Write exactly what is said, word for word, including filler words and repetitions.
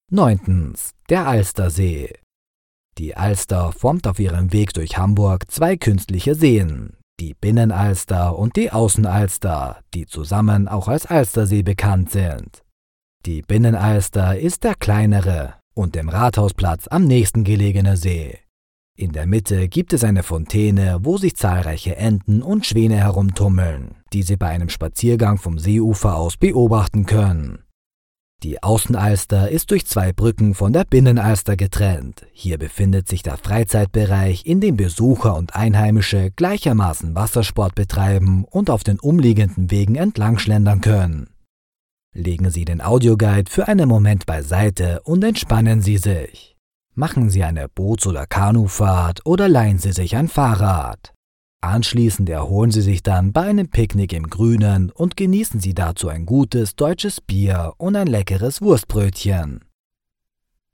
Neuntens. Der Alstersee. Die Alster formt auf ihrem Weg durch Hamburg zwei künstliche Seen, die Binnenalster und die Außenalster, die zusammen auch als Alstersee bekannt sind. Die Binnenalster ist der kleinere und dem Rathausplatz am nächsten gelegene See. In der Mitte gibt es eine Fontäne, wo sich zahlreiche Enten und Schwäne herumtummeln, die Sie bei einem Spaziergang vom Seeufer aus beobachten können. Die Außenalster ist durch zwei Brücken von der Binnenalster getrennt. Hier befindet sich der Freizeitbereich, in dem Besucher und Einheimische gleichermaßen Wassersport betreiben und auf den umliegenden Wegen entlang schlendern können. Legen Sie den Audioguide für einen Moment beiseite und entspannen Sie sich. Machen Sie eine Boots- oder Kanufahrt oder leihen Sie sich ein Fahrrad. Anschließend erholen Sie sich dann bei einem Picknick im Grünen und genießen Sie dazu ein gutes deutsches Bier und ein leckeres Wurstbrötchen.